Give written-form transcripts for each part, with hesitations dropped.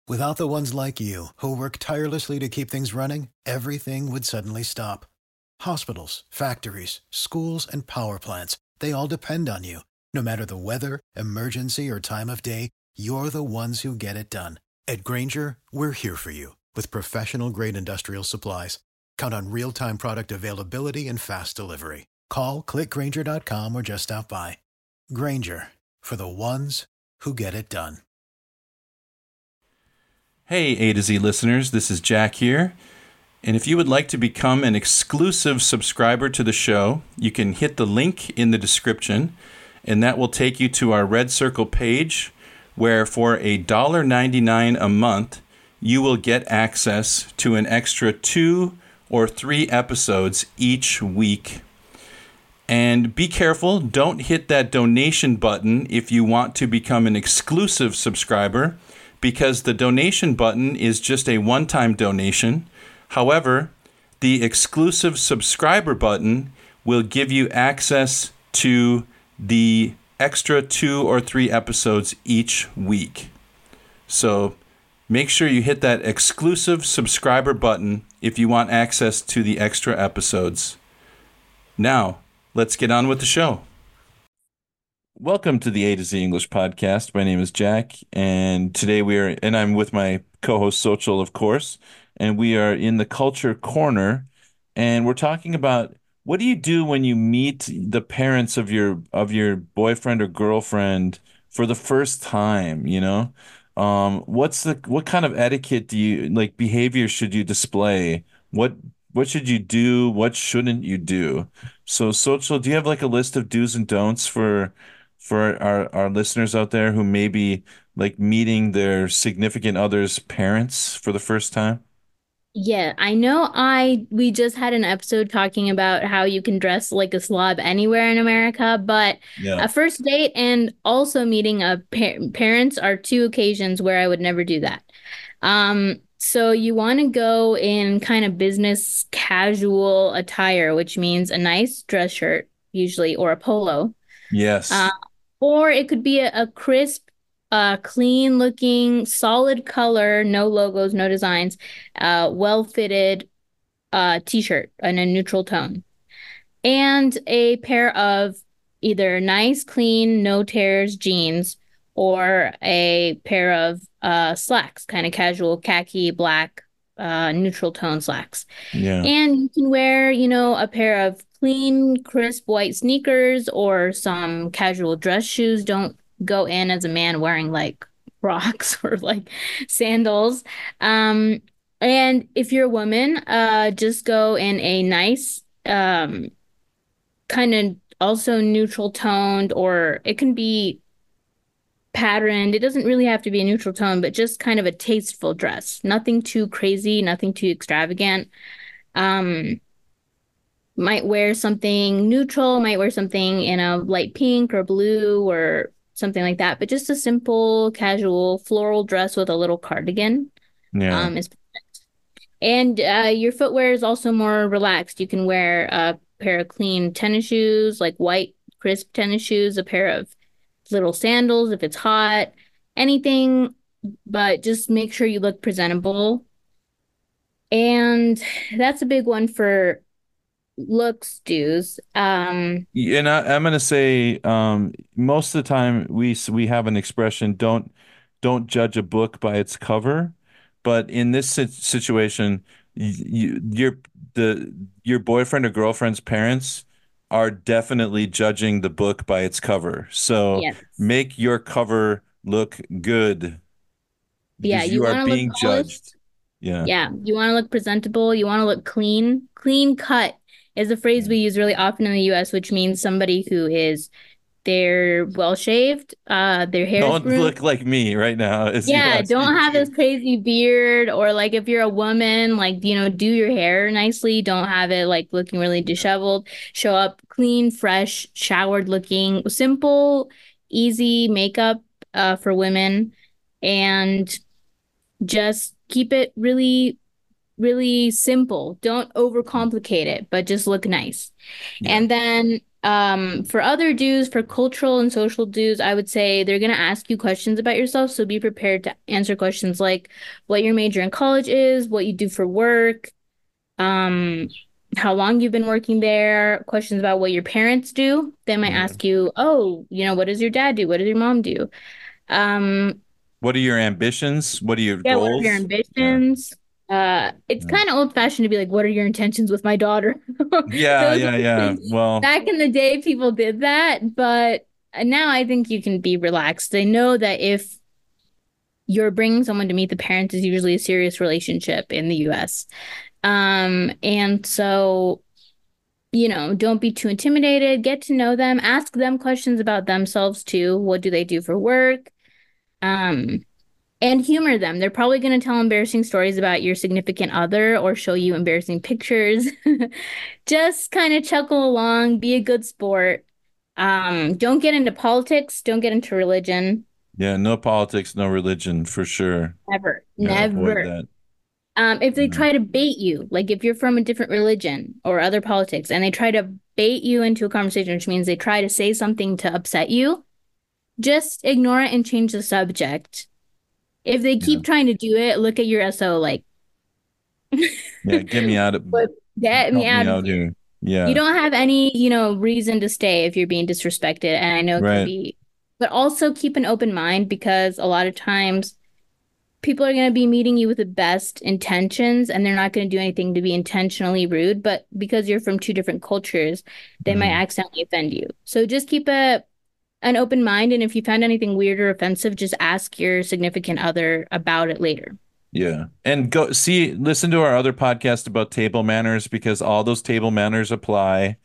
Without the ones like you, who work tirelessly to keep things running, everything would suddenly stop. Hospitals, factories, schools, and power plants, they all depend on you. No matter the weather, emergency, or time of day, you're the ones who get it done. At Grainger, we're here for you with professional-grade industrial supplies. Count on real-time product availability and fast delivery. Call, click Grainger.com, or just stop by. Grainger, for the ones who get it done. Hey, A to Z listeners, this is Jack here. And if you would like to become an exclusive subscriber to the show, you can hit the link in the description, and that will take you to our Red Circle page, where for $1.99 a month, you will get access to an extra 2 or 3 episodes each week. And be careful, don't hit that donation button if you want to become an exclusive subscriber, because the donation button is just a one-time donation. However, the exclusive subscriber button will give you access to the extra 2 or 3 episodes each week. So make sure you hit that exclusive subscriber button if you want access to the extra episodes. Now, let's get on with the show. Welcome to the A to Z English podcast. My name is Jack, and today I'm with my co-host Social, of course, and we are in the Culture Corner, and we're talking about what do you do when you meet the parents of your boyfriend or girlfriend for the first time, you know? What kind of etiquette do you like behavior should you display? What should you do? What shouldn't you do? So, Social, do you have like a list of do's and don'ts for our listeners out there who may be like meeting their significant other's parents for the first time? Yeah, I know we just had an episode talking about how you can dress like a slob anywhere in America, but Yeah. a first date and also meeting a parents are two occasions where I would never do that. So you want to go in kind of business casual attire, which means a nice dress shirt usually or a polo. Uh, Yes. or it could be a crisp, clean looking, solid color, no logos, no designs, well fitted t-shirt in a neutral tone. And a pair of either nice, clean, no tears jeans or a pair of slacks, kind of casual khaki, black, neutral tone slacks. Yeah. And you can wear, a pair of clean, crisp white sneakers or some casual dress shoes. Don't go in as a man wearing like Crocs or like sandals. Um, and if you're a woman, just go in a nice, kind of also neutral toned, or it can be patterned. It doesn't really have to be a neutral tone, but just kind of a tasteful dress. Nothing too crazy, nothing too extravagant. Um, might wear something neutral, might wear something in a light pink or blue or something like that, but just a simple, casual floral dress with a little cardigan Yeah. is and your footwear is also more relaxed. You can wear a pair of clean tennis shoes, like white, crisp tennis shoes, a pair of little sandals if it's hot, anything, but just make sure you look presentable. And that's a big one for looks dues. And I'm gonna say, most of the time we have an expression, don't judge a book by its cover. But in this situation, the your boyfriend or girlfriend's parents are definitely judging the book by its cover. So Yes. make your cover look good Yeah, because you you are want to look being polished. judged. Yeah. Yeah, you want to look presentable. You want to look clean. Clean cut is a phrase we use really often in the US, which means somebody who is they're well shaved, their hair is Don't groomed. look like me right now as you Yeah, ask me don't have to. this crazy beard or like if you're a woman, like, do your hair nicely. Don't have it like looking really disheveled. Show up clean, fresh, showered looking, simple, easy makeup for women and just keep it really, really simple. Don't overcomplicate it, but just look nice. Yeah. And then For other dues, for cultural and social dues, I would say they're going to ask you questions about yourself. So be prepared to answer questions like what your major in college is, what you do for work, um, how long you've been working there, questions about what your parents do. They might Yeah. ask you, oh, what does your dad do? What does your mom do? Um, What are your ambitions? What are your yeah, what are your goals? Yeah. ambitions? It's Yeah. kind of old-fashioned to be like, what are your intentions with my daughter? Yeah, Those yeah, yeah. Well, back in the day, people did that, but now I think you can be relaxed. They know that if you're bringing someone to meet the parents is usually a serious relationship in the US. And so, don't be too intimidated. Get to know them. Ask them questions about themselves too. What do they do for work? Um, and humor them. They're probably going to tell embarrassing stories about your significant other or show you embarrassing pictures. Just kind of chuckle along, be a good sport. Don't get into politics, don't get into religion. yeah, no politics, no religion for sure. Never, Gotta avoid never. that. If they Yeah. try to bait you, like if you're from a different religion or other politics, and they try to bait you into a conversation, which means they try to say something to upset you, just ignore it and change the subject. If they Yeah. keep trying to do it, look at your SO like, Yeah, get me out of "But get me help me out of out here." here. You Yeah. don't have any, reason to stay if you're being disrespected. And I know it can Right. be, but also keep an open mind because a lot of times people are going to be meeting you with the best intentions and they're not going to do anything to be intentionally rude. But because you're from two different cultures, they might Mhm. accidentally offend you. So just keep an open mind. And if you find anything weird or offensive, just ask your significant other about it later. Yeah. And listen to our other podcast about table manners because all those table manners apply.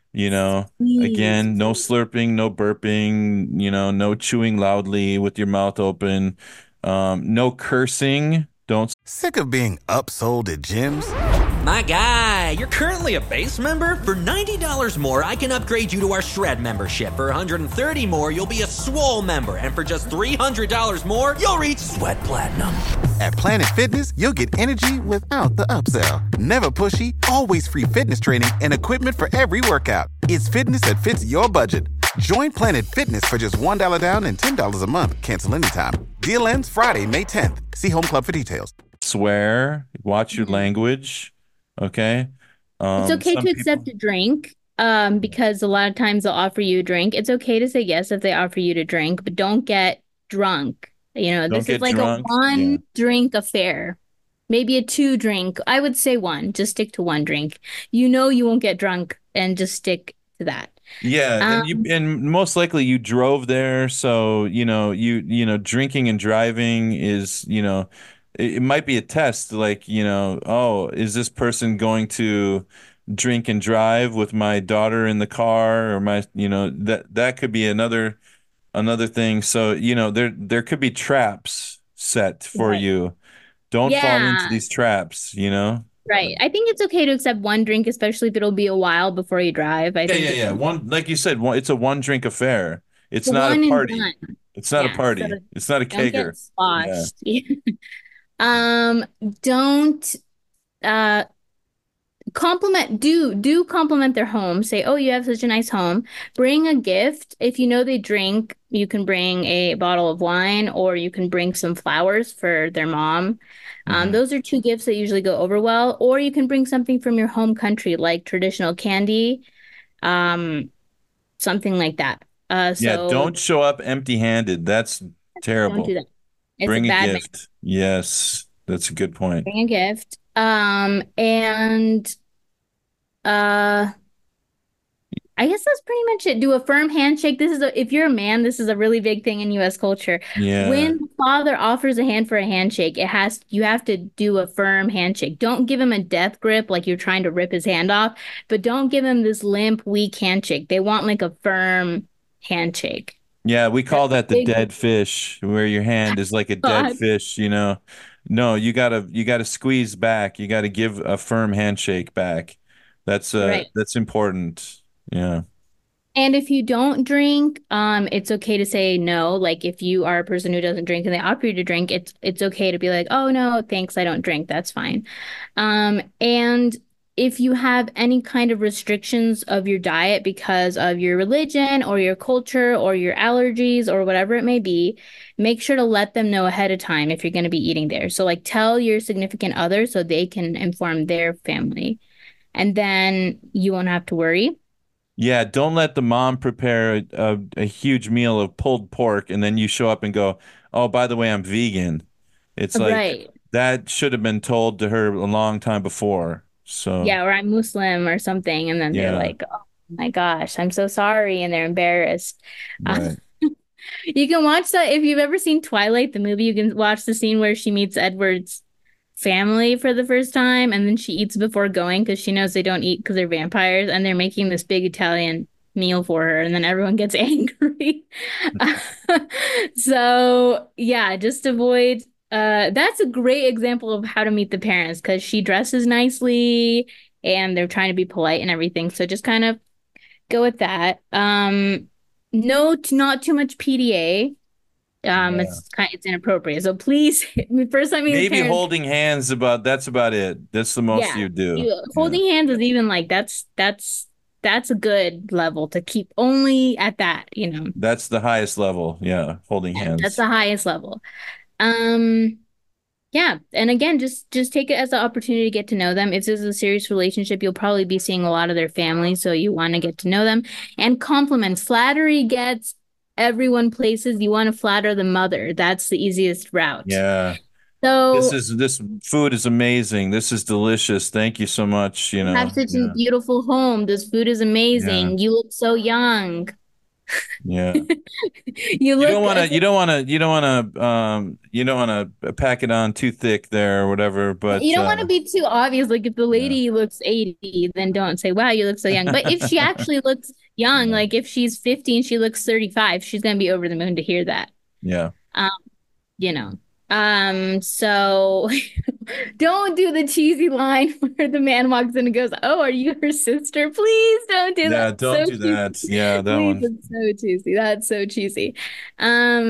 Please. Again, no slurping, no burping, no chewing loudly with your mouth open, no cursing. Don't. Sick of being upsold at gyms? My guy, you're currently a base member? For $90 more, I can upgrade you to our Shred membership. For $130 more, you'll be a Swole member. And for just $300 more, you'll reach Sweat Platinum. At Planet Fitness, you'll get energy without the upsell. Never pushy, always free fitness training and equipment for every workout. It's fitness that fits your budget. Join Planet Fitness for just $1 down and $10 a month. Cancel anytime. Deal ends Friday, May 10th. See Home Club for details. Swear, watch your language. Okay. It's okay Some to people, accept a drink, because a lot of times they'll offer you a drink. It's okay to say yes if they offer you to drink, but don't get drunk. don't This is get like a drunk. Yeah. one drink affair, maybe a two drink. I would say one. Just stick to one drink. You won't get drunk and just stick to that. Yeah, Um, and most likely you drove there, so drinking and driving is, it might be a test, like, oh, is this person going to drink and drive with my daughter in the car or that could be another thing. So, there could be traps set for right. you. Don't fall into Yeah, these traps. right. I think it's okay to accept one drink, especially if it'll be a while before you drive. I Yeah, think yeah, it's yeah. okay. Like you said, it's a one drink affair. It's The not a one and party. done. It's not a Yeah. So party. It's not a don't get kegger. Yeah. sloshed. Um, don't uh do compliment their home. Say, "Oh, you have such a nice home." Bring a gift. If you know they drink, you can bring a bottle of wine or you can bring some flowers for their mom. Hmm. Those are two gifts that usually go over well. Or you can bring something from your home country, like traditional candy, um, something like that. Yeah, So don't show up empty-handed. That's don't do terrible. that. It's a Bring a bad man. gift. Yes, that's a good point. Bring a gift. And uh I guess that's pretty much it. Do a firm handshake. If you're a man, this is a really big thing in US culture. Yeah. When the father offers a hand for a handshake, you have to do a firm handshake. Don't give him a death grip like you're trying to rip his hand off, but don't give him this limp, weak handshake. They want like a firm handshake. Yeah, we That's call that the big. dead fish, where your hand is like a dead God. fish. No, you gotta squeeze back. You gotta give a firm handshake back. Right. That's important. Yeah. And if you don't drink, it's okay to say no. Like if you are a person who doesn't drink and they offer you to drink, it's okay to be like, "Oh no, thanks, I don't drink." That's fine. And if you have any kind of restrictions of your diet because of your religion or your culture or your allergies or whatever it may be, make sure to let them know ahead of time if you're going to be eating there. So like tell your significant other so they can inform their family. And then you won't have to worry. Yeah, don't let the mom prepare a huge meal of pulled pork and then you show up and go, "Oh, by the way, I'm vegan." It's like Right. that should have been told to her a long time before. So, Yeah, or I'm Muslim or something. And then they're yeah, like, oh my gosh, I'm so sorry. And they're embarrassed. Uh, right. you can watch that if you've ever seen Twilight, the movie, you can watch the scene where she meets Edward's family for the first time. And then she eats before going because she knows they don't eat because they're vampires. And they're making this big Italian meal for her. And then everyone gets angry. So, yeah, just avoid. That's a great example of how to meet the parents because she dresses nicely and they're trying to be polite and everything. So just kind of go with that. No, not too much PDA. Yeah. It's inappropriate. So please, first time meeting the Maybe parents, holding hands that's about it. That's the most yeah, you do. Yeah. holding hands is even like that's a good level to keep only at that, you know. That's the highest level. Yeah, holding Yeah, that's hands. the highest level. Um, Yeah, and again, just take it as an opportunity to get to know them. If this is a serious relationship, you'll probably be seeing a lot of their family, so you want to get to know them. And compliments. Flattery gets everyone places. You want to flatter the mother. That's the easiest route. Yeah. So This food is amazing. This is delicious. Thank you so much, you you have know. such a Yeah. beautiful home. This food is Yeah. amazing. You look so young. Yeah. You You don't look want to, you don't want to, you don't want to, you don't want to pack it on too thick there or whatever, You but don't want to be too obvious. Like if the yeah. lady looks 80, then don't say, wow, you look so young. But if she actually looks young, Yeah. like if she's 50 and she looks 35, she's gonna be over the moon to hear that. Yeah. Um, you know. So don't do the cheesy line where the man walks in and goes, "Oh, are you her sister?" Please don't do Yeah, that. don't So do that. cheesy. Yeah, that Please, one. it's so cheesy. That's so cheesy. Um,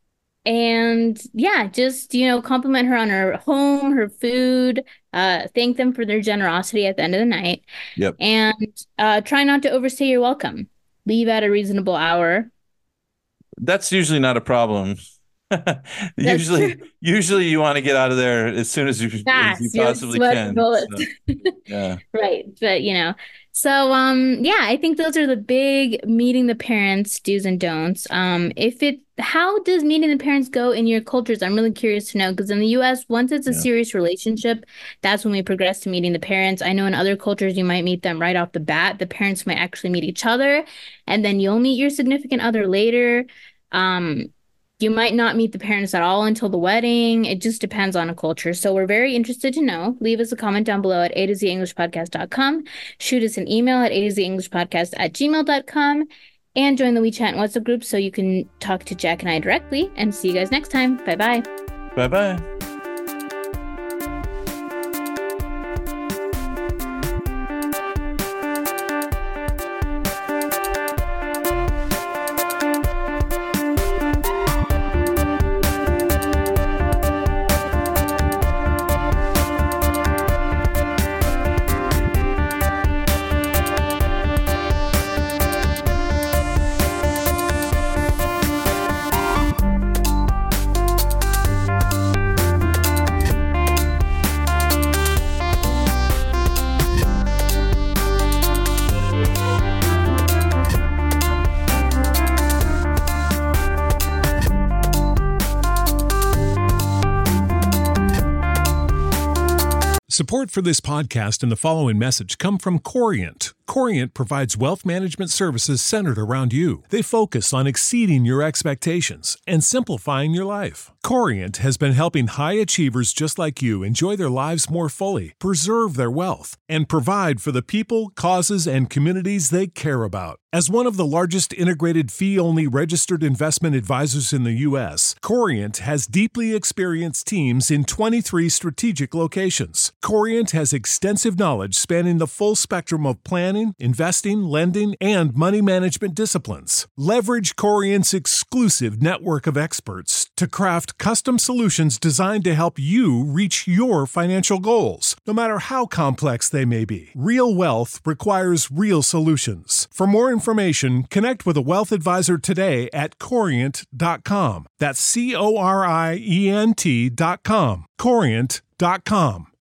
and yeah, just, compliment her on her home, her food, thank them for their generosity at the end of the night, Yep. and try not to overstay your welcome. Leave at a reasonable hour. That's usually not a problem. That's Usually, true. usually you want to get out of there as soon as you Fast, you're possibly sweating can. bullets. So, yeah. Right. But, so yeah, I think those are the big meeting the parents do's and don'ts. How does meeting the parents go in your cultures? I'm really curious to know because in the US, once it's a Yeah. serious relationship, that's when we progress to meeting the parents. I know in other cultures you might meet them right off the bat. The parents might actually meet each other, and then you'll meet your significant other later. Um, you might not meet the parents at all until the wedding. It just depends on a culture. So we're very interested to know. Leave us a comment down below at a2zenglishpodcast.com. Shoot us an email at a2zenglishpodcast@gmail.com. And join the WeChat and WhatsApp group so you can talk to Jack and I directly. And see you guys next time. Bye-bye. Bye-bye. Support for this podcast and the following message come from Corient. Corient provides wealth management services centered around you. They focus on exceeding your expectations and simplifying your life. Corient has been helping high achievers just like you enjoy their lives more fully, preserve their wealth, and provide for the people, causes, and communities they care about. As one of the largest integrated fee-only registered investment advisors in the U.S., Corient has deeply experienced teams in 23 strategic locations. Corient has extensive knowledge spanning the full spectrum of plan planning, investing, lending, and money management disciplines. Leverage Corient's exclusive network of experts to craft custom solutions designed to help you reach your financial goals, no matter how complex they may be. Real wealth requires real solutions. For more information, connect with a wealth advisor today at Corient.com. That's Corient.com. Corient.com.